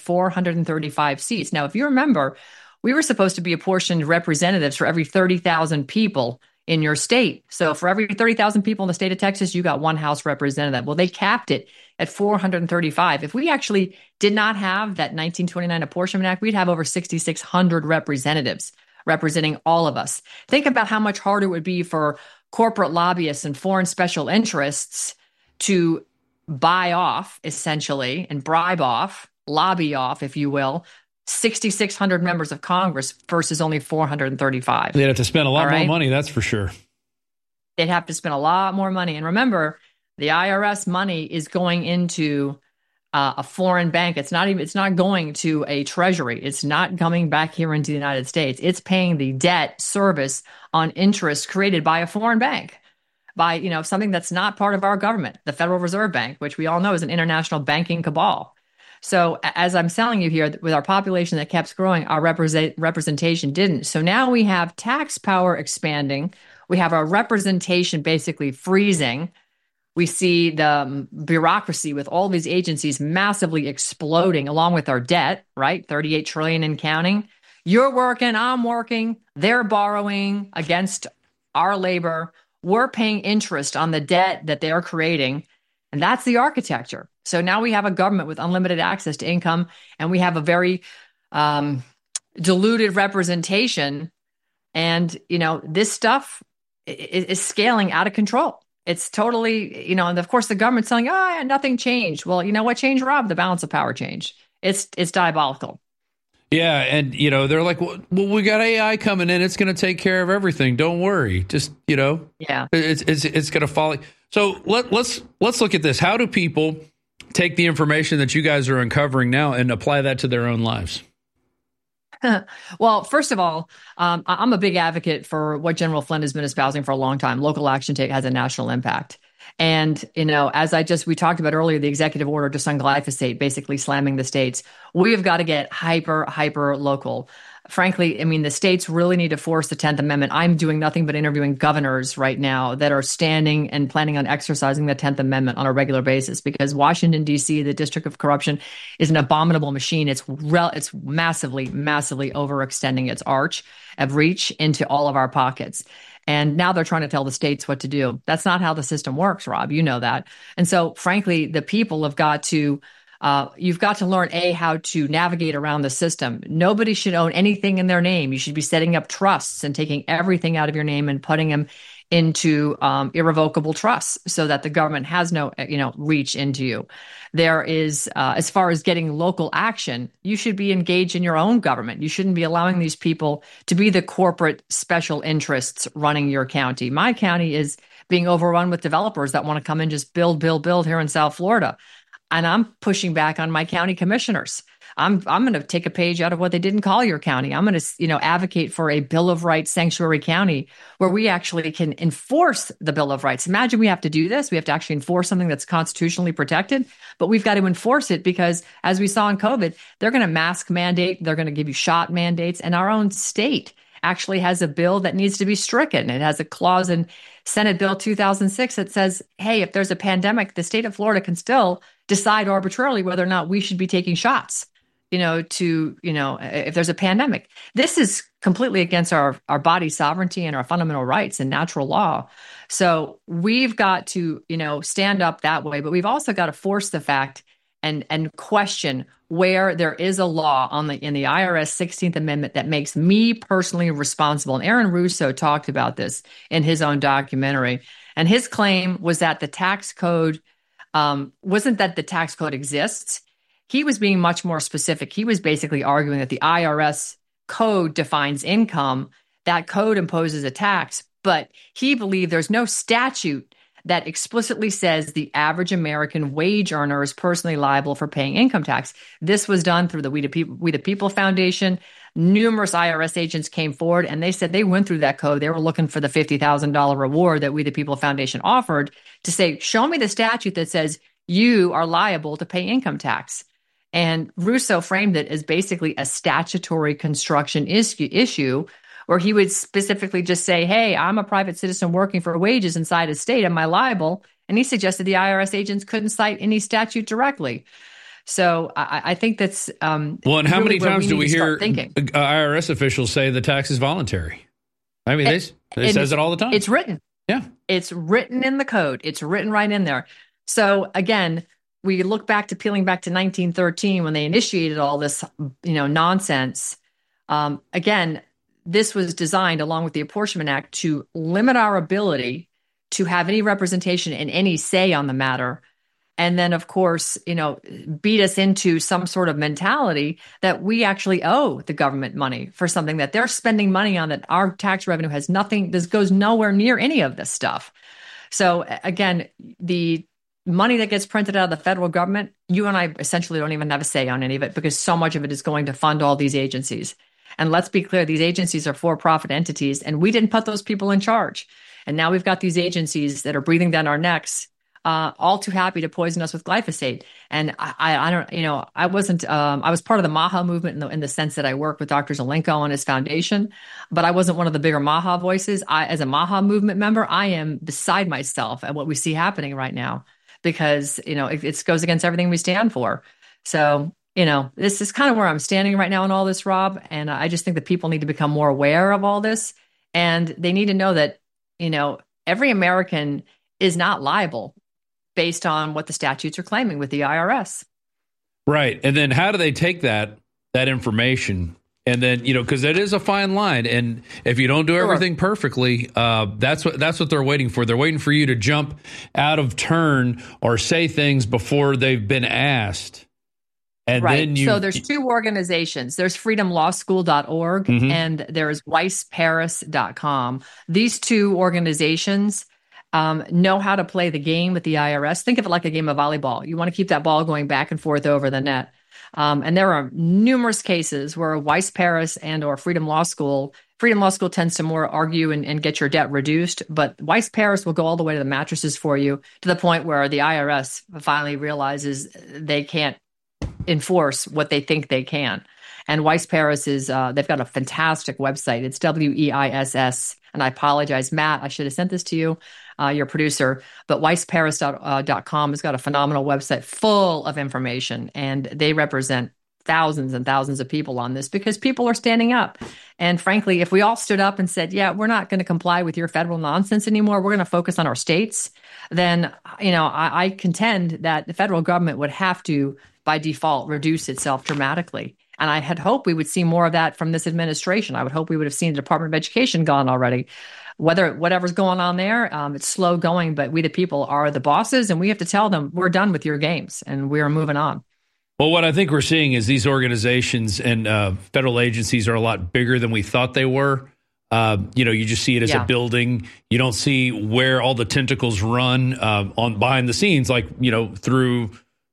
435 seats. Now, if you remember, we were supposed to be apportioned representatives for every 30,000 people in your state. So for every 30,000 people in the state of Texas, you got one House representative. Well, they capped it at 435. If we actually did not have that 1929 Apportionment Act, we'd have over 6,600 representatives representing all of us. Think about how much harder it would be for corporate lobbyists and foreign special interests to buy off, essentially, and bribe off, lobby off, if you will, 6,600 members of Congress versus only 435. They'd have to spend a lot more money, that's for sure. They'd have to spend a lot more money. And remember, the IRS money is going into a foreign bank. It's not going to a treasury. It's not coming back here into the United States. It's paying the debt service on interest created by a foreign bank, by, something that's not part of our government, the Federal Reserve Bank, which we all know is an international banking cabal. So as I'm telling you here, with our population that kept growing, our representation didn't. So now we have tax power expanding. We have our representation basically freezing. We see the bureaucracy with all these agencies massively exploding along with our debt, right? 38 trillion and counting. You're working, I'm working, they're borrowing against our labor. We're paying interest on the debt that they're creating. And that's the architecture. So now we have a government with unlimited access to income, and we have a very diluted representation. And, this stuff is scaling out of control. It's totally, and of course the government's saying, nothing changed. Well, you know what changed, Rob? The balance of power changed. It's diabolical. Yeah. And, they're like, well, we got AI coming in. It's going to take care of everything. Don't worry. Just, yeah, it's going to fall. So let's look at this. How do people take the information that you guys are uncovering now and apply that to their own lives? Well, first of all, I'm a big advocate for what General Flynn has been espousing for a long time. Local action has a national impact. And, as we talked about earlier, the executive order just on glyphosate, basically slamming the states. We have got to get hyper local. Frankly, the states really need to force the 10th Amendment. I'm doing nothing but interviewing governors right now that are standing and planning on exercising the 10th Amendment on a regular basis, because Washington, D.C., the District of Corruption, is an abominable machine. It's massively overextending its arch of reach into all of our pockets. And now they're trying to tell the states what to do. That's not how the system works, Rob. You know that. And so, frankly, the people have got to you've got to learn, how to navigate around the system. Nobody should own anything in their name. You should be setting up trusts and taking everything out of your name and putting them into irrevocable trusts so that the government has no, reach into you. There is, as far as getting local action, you should be engaged in your own government. You shouldn't be allowing these people to be the corporate special interests running your county. My county is being overrun with developers that want to come and just build here in South Florida. And I'm pushing back on my county commissioners. I'm going to take a page out of what they did in Collier County. I'm going to, advocate for a Bill of Rights sanctuary county where we actually can enforce the Bill of Rights. Imagine we have to do this. We have to actually enforce something that's constitutionally protected, but we've got to enforce it because, as we saw in COVID, they're going to mask mandate. They're going to give you shot mandates. And our own state actually has a bill that needs to be stricken. It has a clause in Senate Bill 2006 that says, hey, if there's a pandemic, the state of Florida can still decide arbitrarily whether or not we should be taking shots. If there's a pandemic. This is completely against our body sovereignty and our fundamental rights and natural law. So we've got to, stand up that way, but we've also got to force the fact and question where there is a law in the IRS 16th Amendment that makes me personally responsible. And Aaron Russo talked about this in his own documentary. And his claim was that the tax code wasn't that the tax code exists. He was being much more specific. He was basically arguing that the IRS code defines income. That code imposes a tax, but he believed there's no statute that explicitly says the average American wage earner is personally liable for paying income tax. This was done through the We the People Foundation. Numerous IRS agents came forward and they said they went through that code. They were looking for the $50,000 reward that We the People Foundation offered to say, show me the statute that says you are liable to pay income tax. And Russo framed it as basically a statutory construction issue where he would specifically just say, hey, I'm a private citizen working for wages inside a state. Am I liable? And he suggested the IRS agents couldn't cite any statute directly. So I think that's well, and how many times do we hear IRS officials say the tax is voluntary? I mean, they says it all the time. It's written. Yeah. It's written in the code. It's written right in there. So again, we look back to peeling back to 1913 when they initiated all this, nonsense. Again, this was designed along with the Apportionment Act to limit our ability to have any representation and any say on the matter. And then, of course, beat us into some sort of mentality that we actually owe the government money for something that they're spending money on, that our tax revenue has nothing, this goes nowhere near any of this stuff. So again, the money that gets printed out of the federal government, you and I essentially don't even have a say on any of it because so much of it is going to fund all these agencies. And let's be clear, these agencies are for-profit entities, and we didn't put those people in charge. And now we've got these agencies that are breathing down our necks, all too happy to poison us with glyphosate. And I don't, I wasn't, I was part of the MAHA movement in the sense that I worked with Dr. Zelenko and his foundation, but I wasn't one of the bigger MAHA voices. As a MAHA movement member, I am beside myself at what we see happening right now. Because, it goes against everything we stand for. So, this is kind of where I'm standing right now in all this, Rob. And I just think that people need to become more aware of all this. And they need to know that, every American is not liable based on what the statutes are claiming with the IRS. Right. And then how do they take that information? And then, because it is a fine line. And if you don't do everything perfectly, that's what they're waiting for. They're waiting for you to jump out of turn or say things before they've been asked. And then so there's two organizations. There's freedomlawschool.org and there's weissparis.com. These two organizations know how to play the game with the IRS. Think of it like a game of volleyball. You want to keep that ball going back and forth over the net. And there are numerous cases where Weiss Paris and or Freedom Law School tends to more argue and get your debt reduced, but Weiss Paris will go all the way to the mattresses for you to the point where the IRS finally realizes they can't enforce what they think they can. And Weiss Paris is, they've got a fantastic website. It's WEISS. And I apologize, Matt, I should have sent this to you, your producer. But weissparis.com has got a phenomenal website full of information. And they represent thousands and thousands of people on this because people are standing up. And frankly, if we all stood up and said, yeah, we're not going to comply with your federal nonsense anymore, we're going to focus on our states, then, I contend that the federal government would have to, by default, reduce itself dramatically. And I had hoped we would see more of that from this administration. I would hope we would have seen the Department of Education gone already. Whatever's going on there, it's slow going, but we the people are the bosses, and we have to tell them we're done with your games and we are moving on. Well, what I think we're seeing is these organizations and federal agencies are a lot bigger than we thought they were. You just see it as a building. You don't see where all the tentacles run on behind the scenes, like, through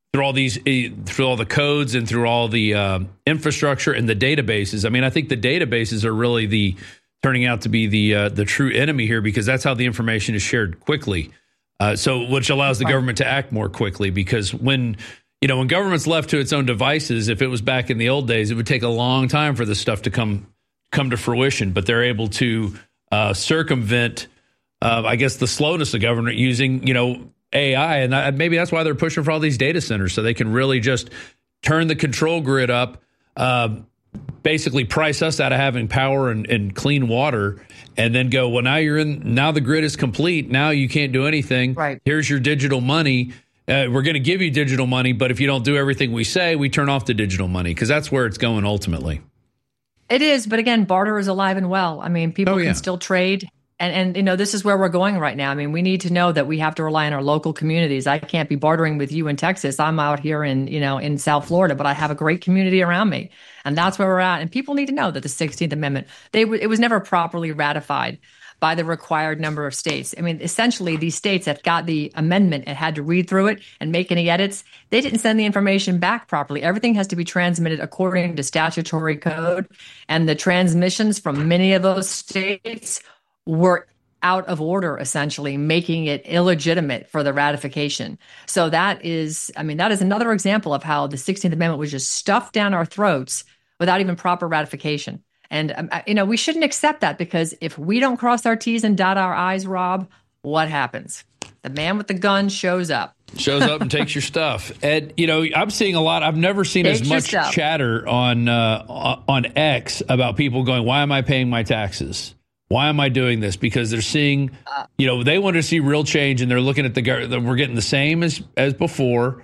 through all the codes and through all the infrastructure and the databases. I mean, I think the databases are really turning out to be the true enemy here, because that's how the information is shared quickly. Which allows the government to act more quickly, because when government's left to its own devices, if it was back in the old days, it would take a long time for this stuff to come to fruition. But they're able to circumvent, I guess, the slowness of government using, AI. And maybe that's why they're pushing for all these data centers, so they can really just turn the control grid up, basically price us out of having power and clean water, and then go, well, now the grid is complete. Now you can't do anything. Right. Here's your digital money. We're going to give you digital money, but if you don't do everything we say, we turn off the digital money, because that's where it's going ultimately. It is. But again, barter is alive and well. I mean, people can still trade. And this is where we're going right now. I mean, we need to know that we have to rely on our local communities. I can't be bartering with you in Texas. I'm out here in South Florida, but I have a great community around me. And that's where we're at. And people need to know that the 16th Amendment, it was never properly ratified by the required number of states. I mean, essentially, these states that got the amendment and had to read through it and make any edits, they didn't send the information back properly. Everything has to be transmitted according to statutory code. And the transmissions from many of those states were out of order, essentially, making it illegitimate for the ratification. So that is another example of how the 16th Amendment was just stuffed down our throats without even proper ratification. And, we shouldn't accept that, because if we don't cross our T's and dot our I's, Rob, what happens? The man with the gun shows up. And takes your stuff. And, I'm seeing a lot. I've never seen as much chatter on X about people going, why am I paying my taxes? Why am I doing this? Because they're seeing, they want to see real change, and they're looking at we're getting the same as before.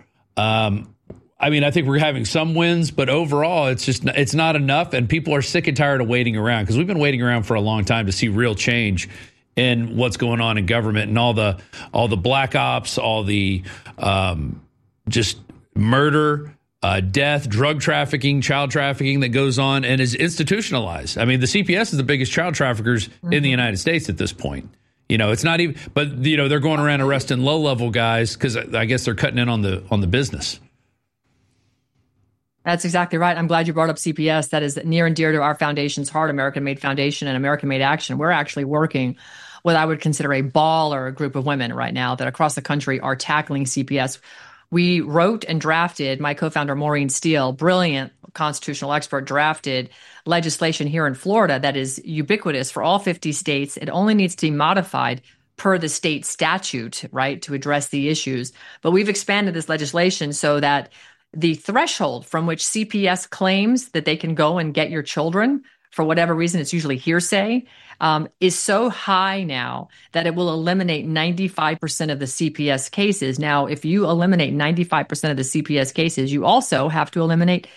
I think we're having some wins, but overall, it's not enough, and people are sick and tired of waiting around, because we've been waiting around for a long time to see real change in what's going on in government, and all the black ops, all the just murder, death, drug trafficking, child trafficking that goes on and is institutionalized. I mean, the CPS is the biggest child traffickers in the United States at this point. It's not even, but they're going around arresting low-level guys because I guess they're cutting in on the business. That's exactly right. I'm glad you brought up CPS. That is near and dear to our foundation's heart, American Made Foundation and American Made Action. We're actually working what I would consider a baller group of women right now that across the country are tackling CPS. We wrote and drafted, my co-founder Maureen Steele, brilliant constitutional expert, drafted legislation here in Florida that is ubiquitous for all 50 states. It only needs to be modified per the state statute, right, to address the issues. But we've expanded this legislation so that the threshold from which CPS claims that they can go and get your children, for whatever reason, it's usually hearsay, is so high now that it will eliminate 95% of the CPS cases. Now, if you eliminate 95% of the CPS cases, you also have to eliminate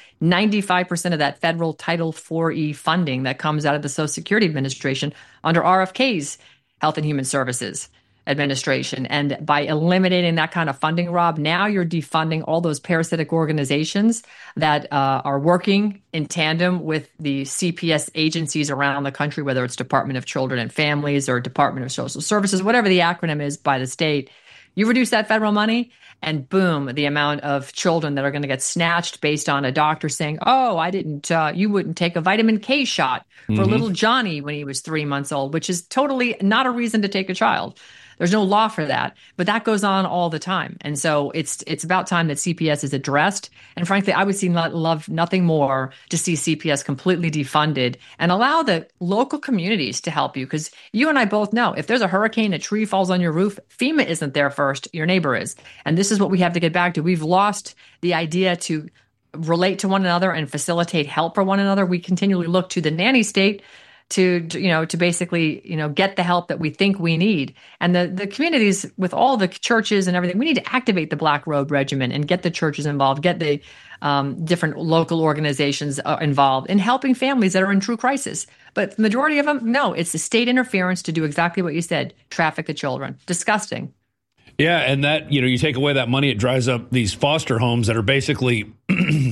95% of that federal Title IV-E funding that comes out of the Social Security Administration under RFK's Health and Human Services Administration. And by eliminating that kind of funding, Rob, now you're defunding all those parasitic organizations that are working in tandem with the CPS agencies around the country, whether it's Department of Children and Families or Department of Social Services, whatever the acronym is by the state. You reduce that federal money, and boom, the amount of children that are going to get snatched based on a doctor saying, oh, you wouldn't take a vitamin K shot for little Johnny when he was 3 months old, which is totally not a reason to take a child. There's no law for that, but that goes on all the time. And so it's about time that CPS is addressed. And frankly, I would love nothing more to see CPS completely defunded and allow the local communities to help you. Because you and I both know if there's a hurricane, a tree falls on your roof, FEMA isn't there first, your neighbor is. And this is what we have to get back to. We've lost the idea to relate to one another and facilitate help for one another. We continually look to the nanny state to basically, get the help that we think we need. And the communities with all the churches and everything, we need to activate the Black Robe Regiment and get the churches involved, get the different local organizations involved in helping families that are in true crisis. But the majority of them, no, it's the state interference to do exactly what you said, traffic the children. Disgusting. Yeah, and that, you take away that money, it dries up these foster homes that are basically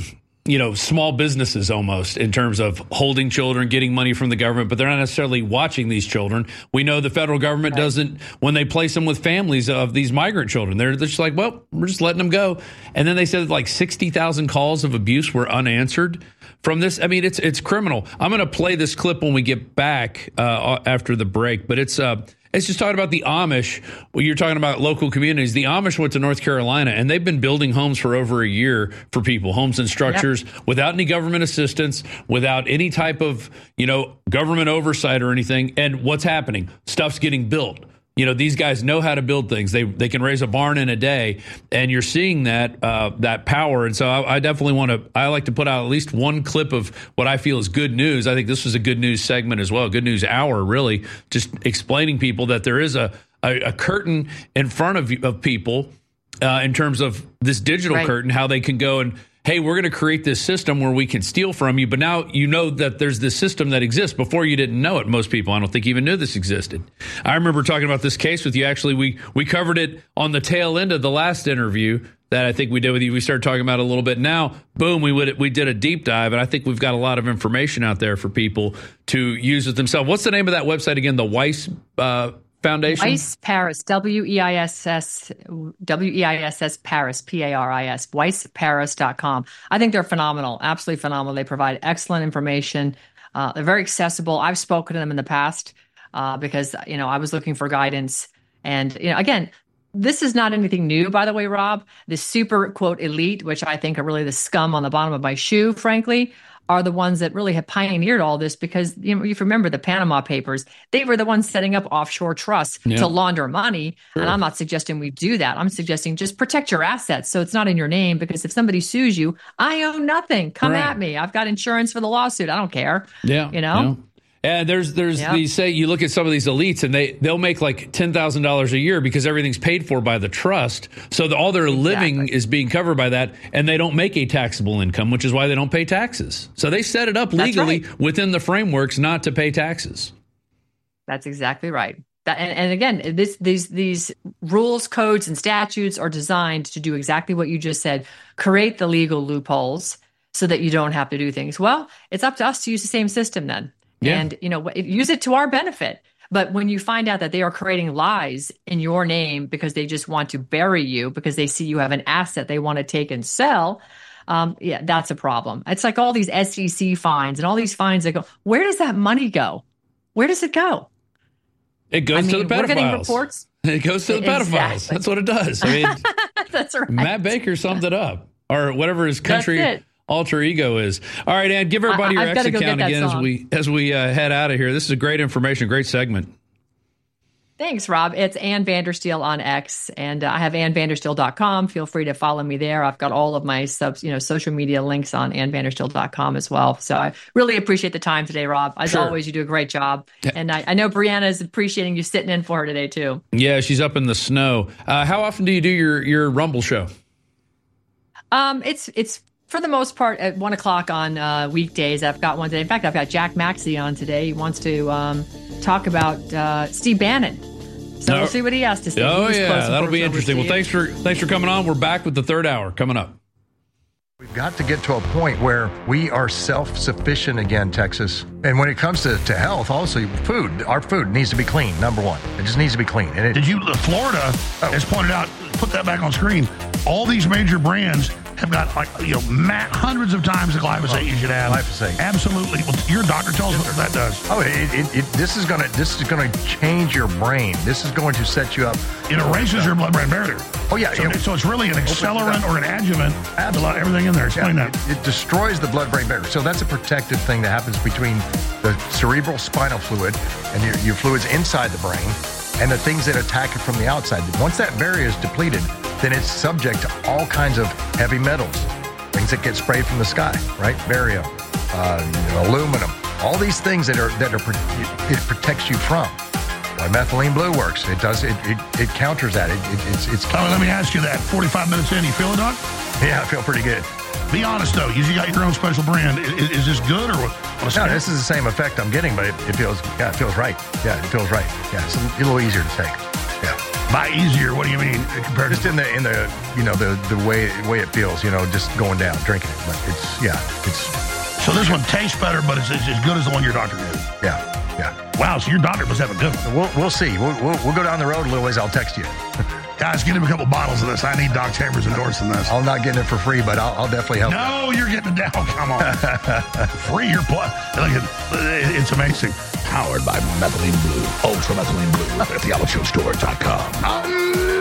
small businesses almost in terms of holding children, getting money from the government, but they're not necessarily watching these children. We know the federal government doesn't, when they place them with families of these migrant children, they're just like, well, we're just letting them go. And then they said like 60,000 calls of abuse were unanswered from this. I mean, it's criminal. I'm going to play this clip when we get back after the break, but it's just talking about the Amish. Well, you're talking about local communities. The Amish went to North Carolina, and they've been building homes for over a year for people, homes and structures, without any government assistance, without any type of, government oversight or anything. And what's happening? Stuff's getting built. These guys know how to build things. They can raise a barn in a day, and you're seeing that power. And so I definitely I like to put out at least one clip of what I feel is good news. I think this was a good news segment as well, good news hour, really, just explaining people that there is a curtain in front of people in terms of this digital curtain, how they can go and, hey, we're going to create this system where we can steal from you. But now you know that there's this system that exists. Before you didn't know it. Most people, I don't think, even knew this existed. I remember talking about this case with you. Actually, we covered it on the tail end of the last interview that I think we did with you. We started talking about it a little bit. Now, boom, we did a deep dive. And I think we've got a lot of information out there for people to use it themselves. What's the name of that website again? The Weiss Foundation? Weiss Paris, WEISS Paris, PARIS, weissparis.com. I think they're phenomenal, absolutely phenomenal. They provide excellent information. They're very accessible. I've spoken to them in the past because, I was looking for guidance. And, again, this is not anything new, by the way, Rob. The super, quote, elite, which I think are really the scum on the bottom of my shoe, frankly, are the ones that really have pioneered all this because, if you remember the Panama Papers, they were the ones setting up offshore trusts to launder money. Sure. And I'm not suggesting we do that. I'm suggesting just protect your assets so it's not in your name, because if somebody sues you, I own nothing. Come at me. I've got insurance for the lawsuit. I don't care. Yeah. Yeah. And there's you look at some of these elites and they'll make like $10,000 a year because everything's paid for by the trust. So all their living is being covered by that, and they don't make a taxable income, which is why they don't pay taxes. So they set it up legally within the frameworks not to pay taxes. That's exactly right. And again, these rules, codes, and statutes are designed to do exactly what you just said: create the legal loopholes so that you don't have to do things. Well, it's up to us to use the same system then. Yeah. And, use it to our benefit. But when you find out that they are creating lies in your name because they just want to bury you, because they see you have an asset they want to take and sell, that's a problem. It's like all these SEC fines and all these fines that go, where does that money go? Where does it go? It goes to the pedophiles. We're getting reports. It goes to the pedophiles. Exactly. That's what it does. I mean, that's right. Matt Baker summed it up, or whatever his country alter ego is. All right, Ann, give everybody your X account again as we head out of here. This is great information, great segment. Thanks, Rob. It's Ann Vandersteel on X, and I have AnnVandersteel.com. Feel free to follow me there. I've got all of my social media links on AnnVandersteel.com as well. So I really appreciate the time today, Rob. As always, you do a great job. And I know Brianna is appreciating you sitting in for her today, too. Yeah, she's up in the snow. How often do you do your Rumble show? It's for the most part at 1 o'clock on weekdays. I've got one today. In fact, I've got Jack Maxey on today. He wants to talk about Steve Bannon. So we'll see what he has to say. Oh, yeah, that'll be interesting. Well, thanks for coming on. We're back with the third hour coming up. We've got to get to a point where we are self-sufficient again, Texas. And when it comes to health, also food, our food needs to be clean, number one. It just needs to be clean. And Florida has pointed out, put that back on screen, all these major brands have got hundreds of times the glyphosate you should have. Glyphosate, absolutely. Well, your doctor tells us what that does. Oh, this is gonna change your brain. This is going to set you up. It erases your blood-brain barrier. Oh yeah. So it's really an accelerant or an adjuvant. Absolutely, everything in there. Explain that. It destroys the blood-brain barrier. So that's a protective thing that happens between the cerebral spinal fluid and your fluids inside the brain, and the things that attack it from the outside. Once that barrier is depleted, then it's subject to all kinds of heavy metals, things that get sprayed from the sky, right? Barium, aluminum, all these things that it protects you from. Why methylene blue works? It counters that. It's. Let me ask you that. 45 minutes in, you feel it, Doc? Yeah, I feel pretty good. Be honest though, you got your own special brand. Is this good or what? No, this is the same effect I'm getting, but it feels right. Yeah, it feels right. Yeah, it's a little easier to take. Yeah. By easier, what do you mean compared just to in the the way it feels, just going down, drinking it. But it's so this one tastes better, but it's as good as the one your doctor did. Yeah. Wow, so your doctor must have a good one. We'll see. We'll go down the road a little ways. I'll text you. Guys, get him a couple bottles of this. I need Doc Chambers endorsing this. I'm not getting it for free, but I'll definitely help. No, you're getting it down. Come on. Free your blood. It's amazing. Powered by Methylene Blue. Ultra Methylene Blue at theallowshowstore.com.